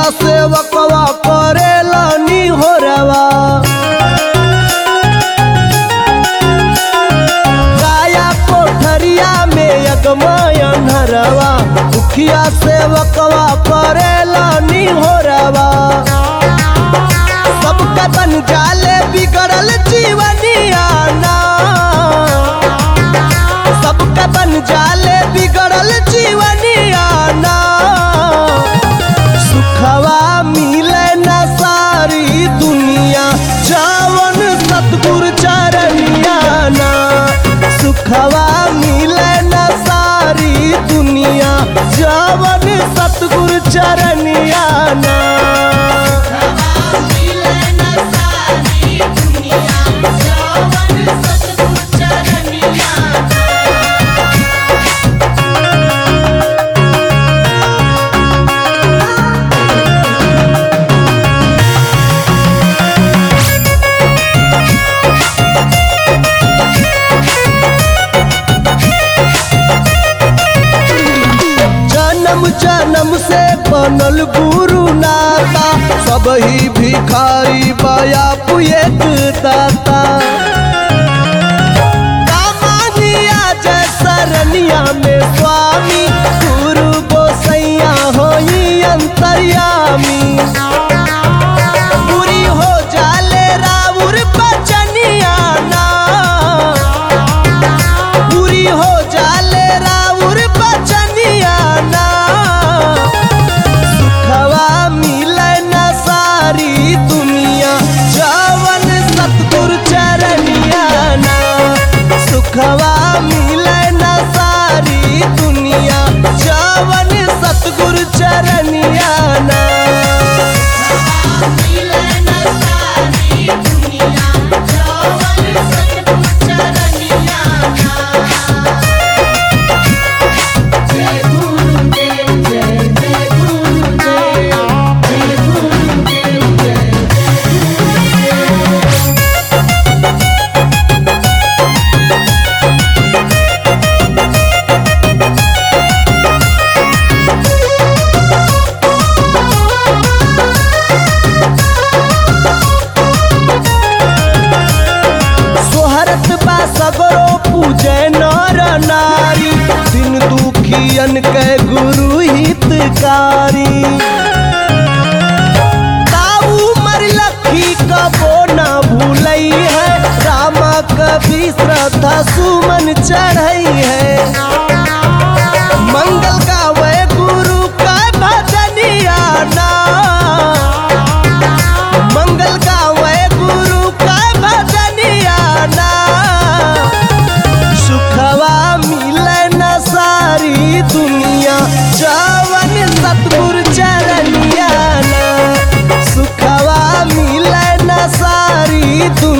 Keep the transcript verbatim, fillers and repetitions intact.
सेवकवा करेला निहोरवा। काया कोठरिया में अगमय अन्हरवा, मुखिया सेवकवा करेला निहोरवा। सबका बन जाले बिगड़ल जीवनिया ना, सबका बन जाले बिगड़ल जीवनिया ना। सुखवा मिले न सारी दुनिया जवन सतगुरु चरनिया ना। सुखवा मिले न सारी दुनिया जवन सतगुरु चरनिया ना। जन्म से बनल गुरु नाता, सब ही भिखारी बाया पुएक दाता। कामानिया जय सरनिया में स्वामी, गुरु गोसैया होई अंतर्यामी। पूरी हो जाले राउर बचनिया ना, पूरी हो जाले राउर बचनिया ना। दुनिया जवन सतगुरु चरनिया ना। सुखवा मिले न सारी दुनिया जवन सतगुरु चरनिया ना। सगरो पूजे नर नारी, दिन दुखियन के गुरु हितकारी। ताऊ मर लखी कबो न भूलई है, रामा कभी श्रद्धा सुमन चढ़ई है। मंगल गावे गुरु का भजनिया ना, मंगल गावे गुरु का भजनिया ना। सुखवा मिले न सारी दुनिया जवन सतगुरु चरनिया ना। सुखवा मिले न सारी दुनिया